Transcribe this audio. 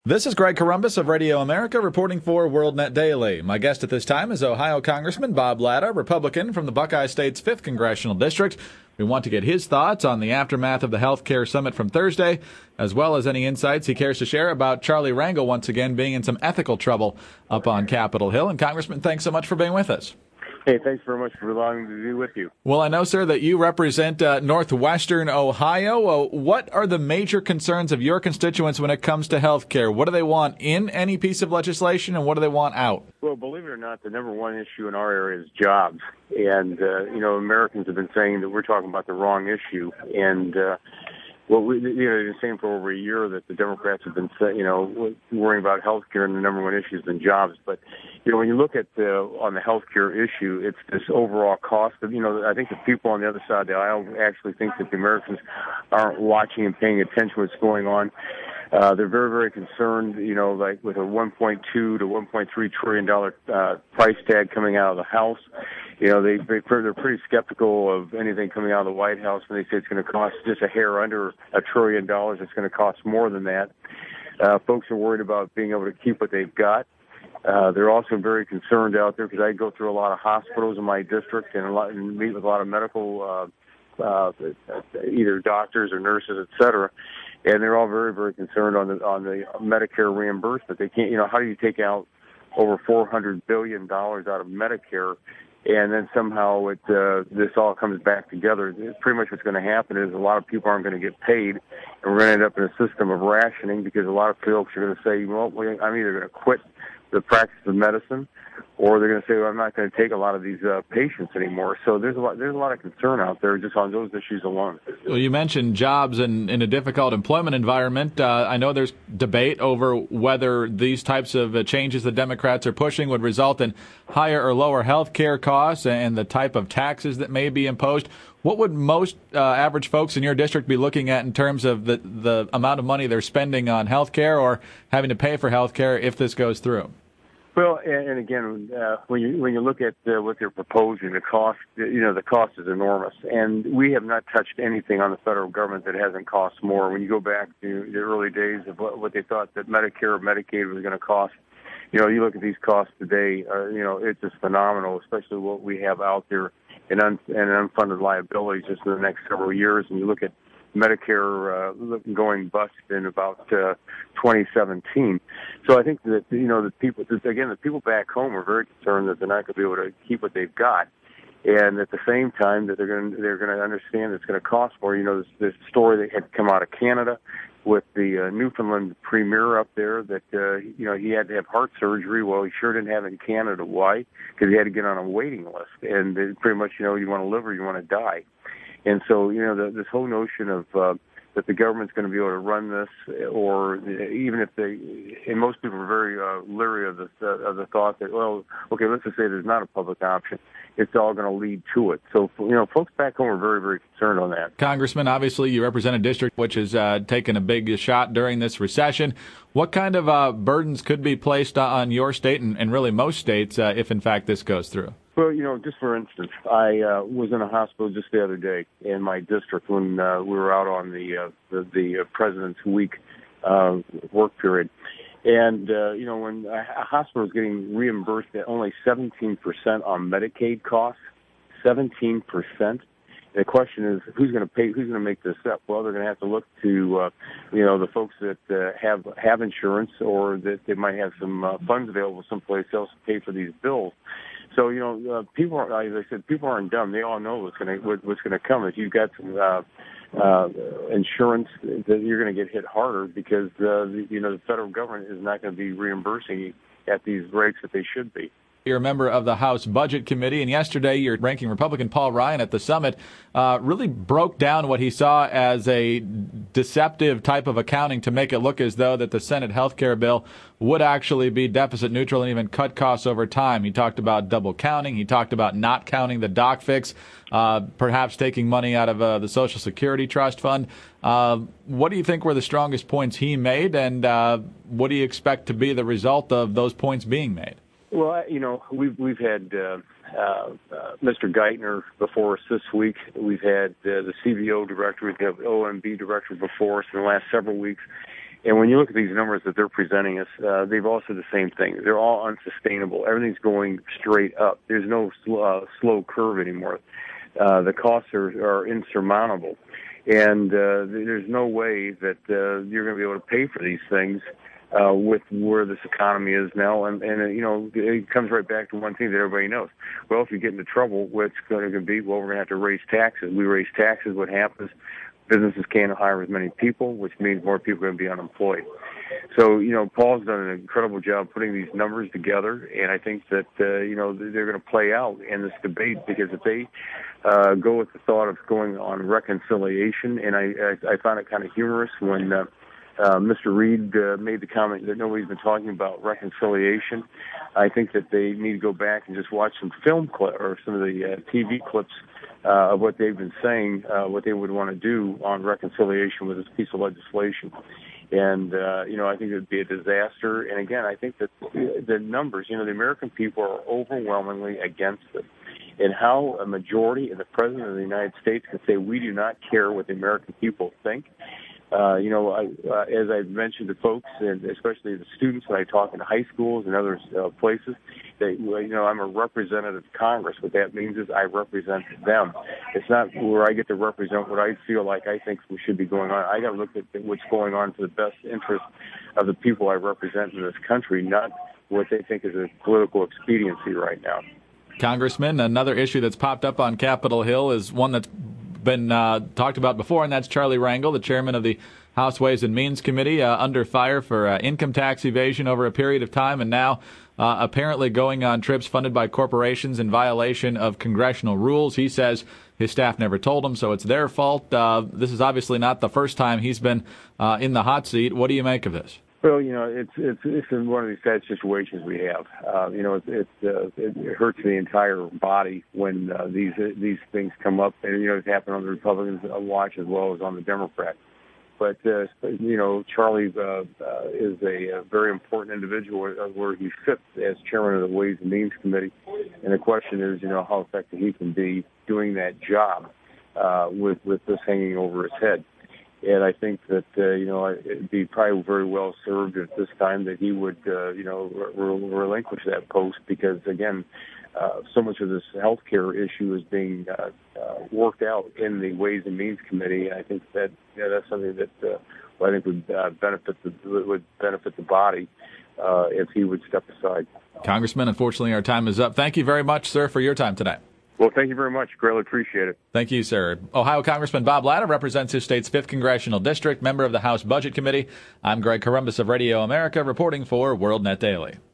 This is Greg Corombos of Radio America reporting for WorldNet Daily. My guest at this time is Ohio Congressman Bob Latta, Republican from the Buckeye State's 5th Congressional District. We want to get his thoughts on the aftermath of the health care summit from Thursday, as well as any insights he cares to share about Charlie Rangel once again being in some ethical trouble up on Capitol Hill. And Congressman, thanks so much for being with us. Hey, thanks very much for allowing me to be with you. Well, I know, sir, that you represent northwestern Ohio. What are the major concerns of your constituents when it comes to health care? What do they want in any piece of legislation, and what do they want out? Well, believe it or not, the number one issue in our area is jobs. And, Americans have been saying that we're talking about the wrong issue. And, they've been saying for over a year that the Democrats have been, worrying about health care, and the number one issue has been jobs. But, when you look at on the health care issue, it's this overall cost of, I think the people on the other side of the aisle actually think that the Americans aren't watching and paying attention to what's going on. They're very, very concerned, like with a $1.2 to $1.3 trillion price tag coming out of the House. They're pretty skeptical of anything coming out of the White House when they say it's going to cost just a hair under $1 trillion. It's going to cost more than that. Folks are worried about being able to keep what they've got. They're also very concerned out there because I go through a lot of hospitals in my district and meet with a lot of medical, either doctors or nurses, et cetera. And they're all very, very concerned on the Medicare reimbursement. They can't, how do you take out over $400 billion out of Medicare, and then somehow this all comes back together? Pretty much what's going to happen is a lot of people aren't going to get paid, and we're going to end up in a system of rationing because a lot of folks are going to say, well, I'm either going to quit the practice of medicine, or they're going to say, well, I'm not going to take a lot of these patients anymore. So there's a lot of concern out there just on those issues alone. Well, you mentioned jobs in a difficult employment environment. I know there's debate over whether these types of changes the Democrats are pushing would result in higher or lower health care costs and the type of taxes that may be imposed. What would most average folks in your district be looking at in terms of the amount of money they're spending on health care or having to pay for health care if this goes through? Well, and again, when you look at what they're proposing, the cost, the cost is enormous, and we have not touched anything on the federal government that hasn't cost more. When you go back to the early days of what they thought that Medicare or Medicaid was going to cost, you look at these costs today, it's just phenomenal, especially what we have out there in unfunded liabilities just in the next several years. And you look at Medicare going bust in about 2017. So I think that the people back home are very concerned that they're not going to be able to keep what they've got, and at the same time that they're going to understand it's going to cost more. This story that had come out of Canada with the Newfoundland premier up there that he had to have heart surgery. Well, he sure didn't have it in Canada. Why? Because he had to get on a waiting list, and pretty much you want to live or you want to die. And so, this whole notion of that the government's going to be able to run this, or even if and most people are very leery of the thought that, well, okay, let's just say there's not a public option. It's all going to lead to it. So, folks back home are very, very concerned on that. Congressman, obviously you represent a district which has taken a big shot during this recession. What kind of burdens could be placed on your state and really most states if, in fact, this goes through? Well, just for instance, I was in a hospital just the other day in my district when we were out on the President's Week work period. And, when a hospital is getting reimbursed at only 17% on Medicaid costs, 17%, the question is, who's going to pay? Who's going to make this up? Well, they're going to have to look to, the folks that have insurance, or that they might have some funds available someplace else to pay for these bills. So people are, as I said, people aren't dumb. They all know what's going to come. If you've got some insurance, that you're going to get hit harder because the federal government is not going to be reimbursing you at these rates that they should be. You're a member of the House Budget Committee, and yesterday your ranking Republican Paul Ryan at the summit really broke down what he saw as a deceptive type of accounting to make it look as though that the Senate health care bill would actually be deficit neutral and even cut costs over time. He talked about double counting. He talked about not counting the doc fix, perhaps taking money out of the Social Security Trust Fund. What do you think were the strongest points he made, and what do you expect to be the result of those points being made? Well, we've had Mr. Geithner before us this week. We've had the CBO director, we've had OMB director before us in the last several weeks. And when you look at these numbers that they're presenting us, they've all said the same thing. They're all unsustainable. Everything's going straight up. There's no slow curve anymore. The costs are insurmountable. And there's no way that you're going to be able to pay for these things with where this economy is now. And it comes right back to one thing that everybody knows. Well, if you get into trouble, what's going to be? Well, we're going to have to raise taxes. We raise taxes. What happens? Businesses can't hire as many people, which means more people are going to be unemployed. So, Paul's done an incredible job putting these numbers together, and I think that, they're going to play out in this debate, because if they go with the thought of going on reconciliation, and I found it kind of humorous when Mr. Reed made the comment that nobody's been talking about reconciliation. I think that they need to go back and just watch some film clip or some of the TV clips of what they've been saying, what they would want to do on reconciliation with this piece of legislation. And, I think it would be a disaster. And again, I think that the numbers, the American people are overwhelmingly against it. And how a majority and the President of the United States can say, we do not care what the American people think. As I've mentioned to folks, and especially the students when I talk in high schools and other places, I'm a representative of Congress. What that means is I represent them. It's not where I get to represent what I feel like I think we should be going on. I got to look at what's going on for the best interest of the people I represent in this country, not what they think is a political expediency right now. Congressman, another issue that's popped up on Capitol Hill is one that's been talked about before, and that's Charlie Rangel, the chairman of the House Ways and Means Committee, under fire for income tax evasion over a period of time, and now apparently going on trips funded by corporations in violation of congressional rules. He says his staff never told him, so it's their fault. This is obviously not the first time he's been in the hot seat. What do you make of this? Well, it's one of these sad situations we have. It hurts the entire body when these things come up, and it's happened on the Republicans' watch as well as on the Democrats. But Charlie is a very important individual where he fits as chairman of the Ways and Means Committee, and the question is, how effective he can be doing that job with this hanging over his head. And I think that, it'd be probably very well served at this time that he would, relinquish that post, because, again, so much of this health care issue is being worked out in the Ways and Means Committee. I think that that's something that I think would benefit the body if he would step aside. Congressman, unfortunately, our time is up. Thank you very much, sir, for your time today. Well, thank you very much. Greatly appreciate it. Thank you, sir. Ohio Congressman Bob Latta represents his state's 5th Congressional District, member of the House Budget Committee. I'm Greg Columbus of Radio America, reporting for WorldNet Daily.